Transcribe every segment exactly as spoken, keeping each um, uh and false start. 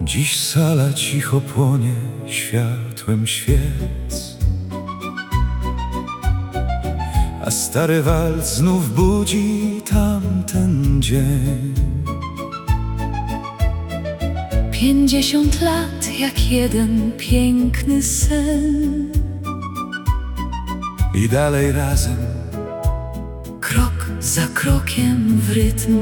Dziś sala cicho płonie światłem świec, a stary walc znów budzi tamten dzień. Pięćdziesiąt lat jak jeden piękny sen. I dalej razem, krok za krokiem w rytm.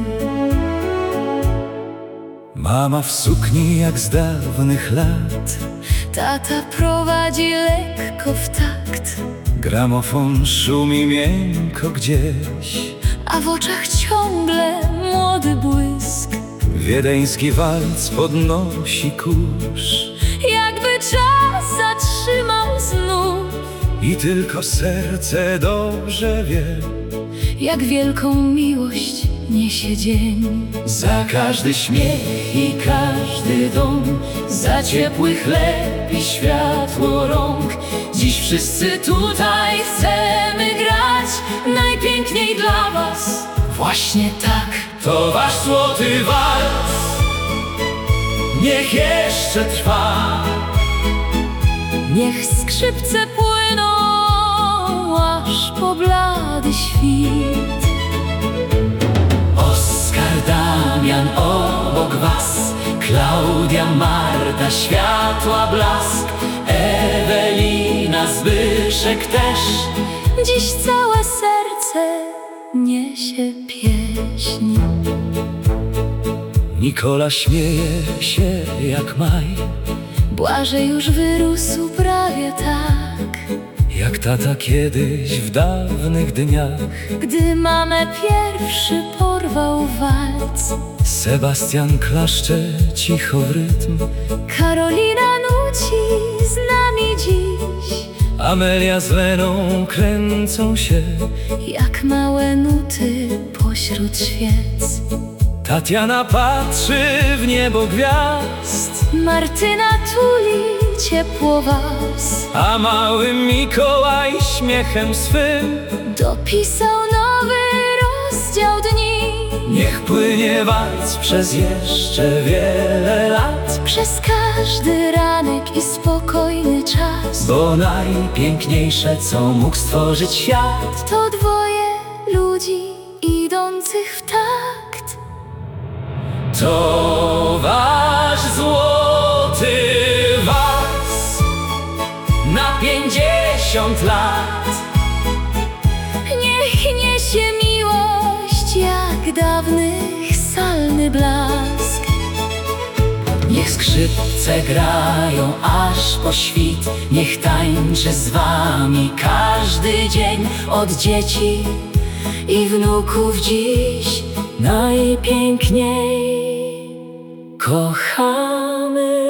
Mama w sukni jak z dawnych lat, Tata prowadzi lekko w takt, gramofon szumi miękko gdzieś, a w oczach ciągle młody błysk. Wiedeński walc podnosi kurz, Jakby czas zatrzymał znów. i tylko serce dobrze wie, Jak wielką miłość niesie dzień. za każdy śmiech i każdy dom, za ciepły chleb i światło rąk. Dziś wszyscy tutaj chcemy grać najpiękniej dla was. Właśnie tak, To wasz złoty walc, niech jeszcze trwa. niech skrzypce płyną aż po blady świt. Oskar, Damian obok was, Klaudia, Marta, światła blask, Ewelina, Zbyszek też. Dziś całe serce niesie pieśń. Nikola śmieje się jak maj, Błażej już wyrósł prawie tak, jak tata kiedyś w dawnych dniach. gdy mamę pierwszy porwał walc. Sebastian klaszcze cicho w rytm, Karolina nuci z nami dziś, Amelia z Leną kręcą się, jak małe nuty pośród świec. Tatiana patrzy w niebo gwiazd, Martyna tuli ciepło was, a mały Mikołaj śmiechem swym dopisał nowy rozdział dni. niech płynie walc przez jeszcze wiele lat, Przez każdy ranek i spokojny czas, bo najpiękniejsze, co mógł stworzyć świat, to dwoje ludzi idących w takt. to wasz złoty walc na pięćdziesiąt lat. Niech niesie miłość jak dawnych salny blask. Niech skrzypce grają aż po świt, niech tańczy z wami każdy dzień, od dzieci i wnuków dziś najpiękniej kochamy.